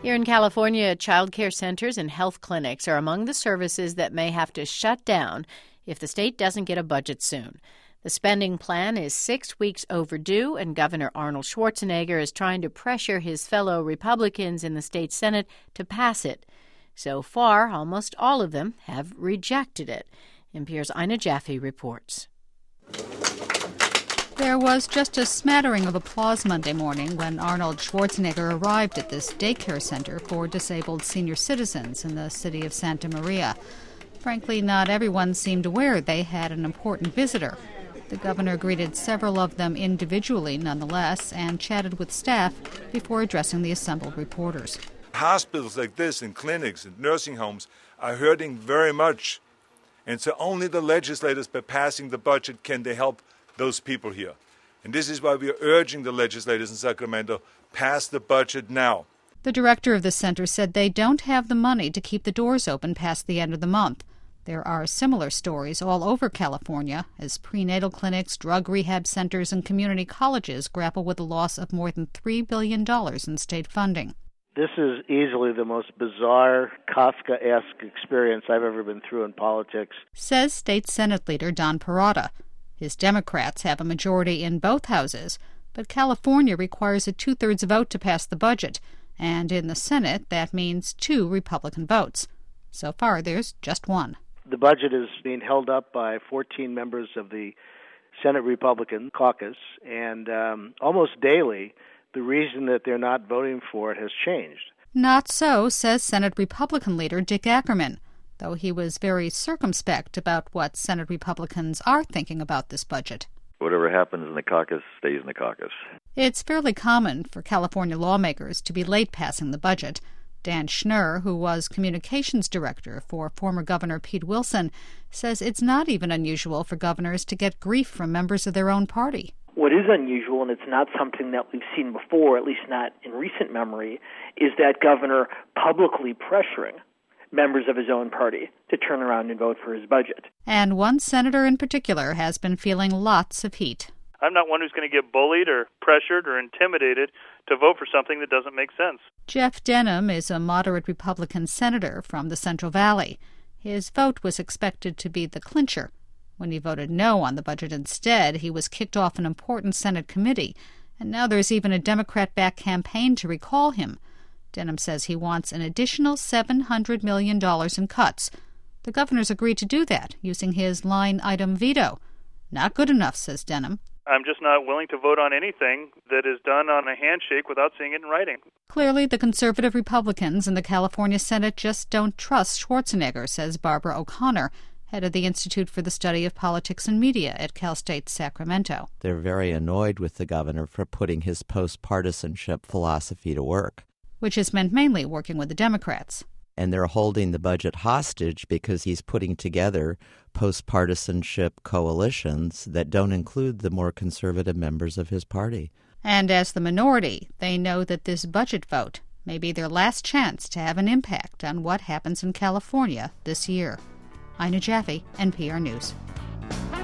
Here in California, child care centers and health clinics are among the services that may have to shut down if the state doesn't get a budget soon. The spending plan is 6 weeks overdue, and Governor Arnold Schwarzenegger is trying to pressure his fellow Republicans in the state Senate to pass it. So far, almost all of them have rejected it. NPR's Ina Jaffe reports. There was just a smattering of applause Monday morning when Arnold Schwarzenegger arrived at this daycare center for disabled senior citizens in the city of Santa Maria. Frankly, not everyone seemed aware they had an important visitor. The governor greeted several of them individually, nonetheless, and chatted with staff before addressing the assembled reporters. Hospitals like this and clinics and nursing homes are hurting very much. And so only the legislators, by passing the budget, can they help those people here. And this is why we are urging the legislators in Sacramento, pass the budget now. The director of the center said they don't have the money to keep the doors open past the end of the month. There are similar stories all over California as prenatal clinics, drug rehab centers, and community colleges grapple with the loss of more than $3 billion in state funding. This is easily the most bizarre, Kafkaesque experience I've ever been through in politics, says State Senate Leader Don Perrotta. His Democrats have a majority in both houses, but California requires a two-thirds vote to pass the budget, and in the Senate that means 2 Republican votes. So far, there's just one. The budget is being held up by 14 members of the Senate Republican caucus, and almost daily, the reason that they're not voting for it has changed. Not so, says Senate Republican leader Dick Ackerman, though he was very circumspect about what Senate Republicans are thinking about this budget. Whatever happens in the caucus stays in the caucus. It's fairly common for California lawmakers to be late passing the budget. Dan Schnur, who was communications director for former Governor Pete Wilson, says it's not even unusual for governors to get grief from members of their own party. What is unusual, and it's not something that we've seen before, at least not in recent memory, is that governor publicly pressuring members of his own party to turn around and vote for his budget. And one senator in particular has been feeling lots of heat. I'm not one who's going to get bullied or pressured or intimidated to vote for something that doesn't make sense. Jeff Denham is a moderate Republican senator from the Central Valley. His vote was expected to be the clincher. When he voted no on the budget instead, he was kicked off an important Senate committee, and now there's even a Democrat-backed campaign to recall him. Denham says he wants an additional $700 million in cuts. The governor's agreed to do that using his line-item veto. Not good enough, says Denham. I'm just not willing to vote on anything that is done on a handshake without seeing it in writing. Clearly, the conservative Republicans in the California Senate just don't trust Schwarzenegger, says Barbara O'Connor, head of the Institute for the Study of Politics and Media at Cal State Sacramento. They're very annoyed with the governor for putting his post-partisanship philosophy to work, which has meant mainly working with the Democrats. And they're holding the budget hostage because he's putting together post-partisanship coalitions that don't include the more conservative members of his party. And as the minority, they know that this budget vote may be their last chance to have an impact on what happens in California this year. Ina Jaffe, NPR News.